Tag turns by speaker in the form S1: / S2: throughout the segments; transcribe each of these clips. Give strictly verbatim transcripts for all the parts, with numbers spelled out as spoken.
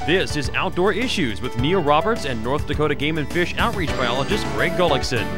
S1: This is Outdoor Issues with Neil Roberts and North Dakota Game and Fish outreach biologist Greg Gullickson.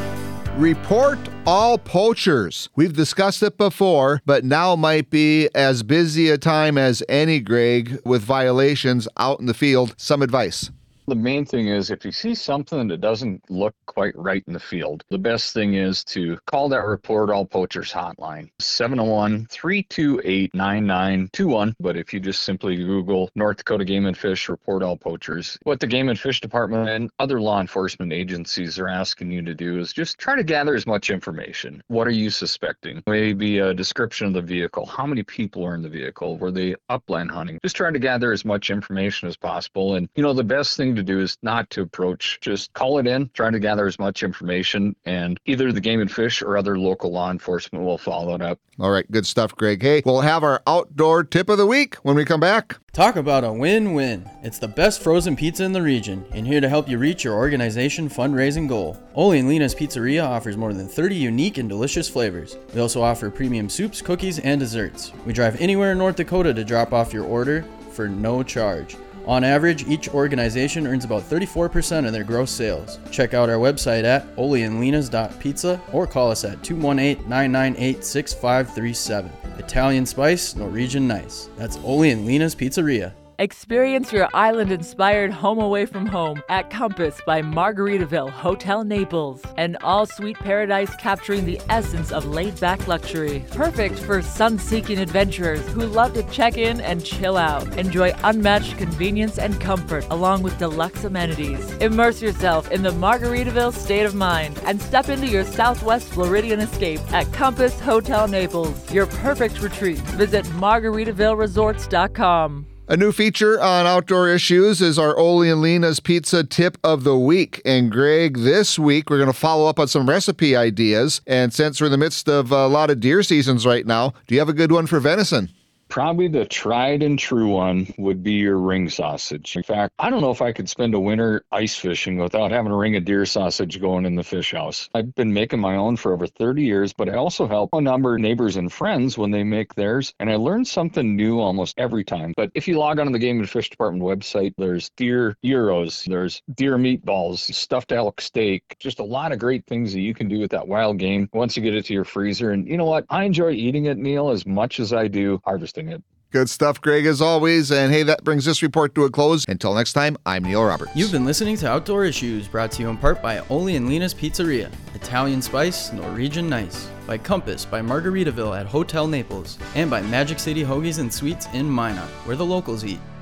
S2: Report all poachers. We've discussed it before, but now might be as busy a time as any, Greg, with violations out in the field. Some advice.
S3: The main thing is if you see something that doesn't look quite right in the field, the best thing is to call that Report All Poachers hotline, seven oh one, three two eight, nine nine two one. But if you just simply Google North Dakota Game and Fish Report All Poachers, what the Game and Fish Department and other law enforcement agencies are asking you to do is just try to gather as much information. What are you suspecting? Maybe a description of the vehicle. How many people are in the vehicle? Were they upland hunting? Just try to gather as much information as possible. And, you know, the best thing to do is not to approach, just call it in, try to gather as much information, and either the Game and Fish or other local law enforcement will follow it up.
S2: All right, good stuff, Greg. Hey, we'll have our outdoor tip of the week when we come back.
S4: Talk about a win-win. It's the best frozen pizza in the region, and here to help you reach your organization fundraising goal. Ole and Lena's Pizzeria offers more than thirty unique and delicious flavors. We also offer premium soups, cookies, and desserts. We drive anywhere in North Dakota to drop off your order for no charge. On average, each organization earns about thirty-four percent of their gross sales. Check out our website at ole and lenas dot pizza or call us at two one eight, nine nine eight, six five three seven. Italian spice, Norwegian nice. That's Ole and Lena's Pizzeria.
S5: Experience your island-inspired home away from home at Compass by Margaritaville Hotel Naples. An all-suite paradise capturing the essence of laid-back luxury. Perfect for sun-seeking adventurers who love to check in and chill out. Enjoy unmatched convenience and comfort along with deluxe amenities. Immerse yourself in the Margaritaville state of mind and step into your Southwest Floridian escape at Compass Hotel Naples. Your perfect retreat. Visit margaritaville resorts dot com.
S2: A new feature on Outdoor Issues is our Ole and Lena's Pizza Tip of the Week. And Greg, this week we're going to follow up on some recipe ideas. And since we're in the midst of a lot of deer seasons right now, do you have a good one for venison?
S3: Probably the tried and true one would be your ring sausage. In fact, I don't know if I could spend a winter ice fishing without having a ring of deer sausage going in the fish house. I've been making my own for over thirty years, but I also help a number of neighbors and friends when they make theirs, and I learn something new almost every time. But if you log on to the Game and Fish Department website, there's deer gyros, there's deer meatballs, stuffed elk steak, just a lot of great things that you can do with that wild game once you get it to your freezer. And you know what? I enjoy eating it, Neil, as much as I do harvesting it.
S2: Good stuff, Greg, as always. And hey, that brings this report to a close. Until next time, I'm Neil Roberts.
S4: You've been listening to Outdoor Issues, brought to you in part by Ole and Lena's Pizzeria, Italian spice, Norwegian nice, by Compass by Margaritaville at Hotel Naples, and by Magic City Hoagies and Sweets in Minot, where the locals eat.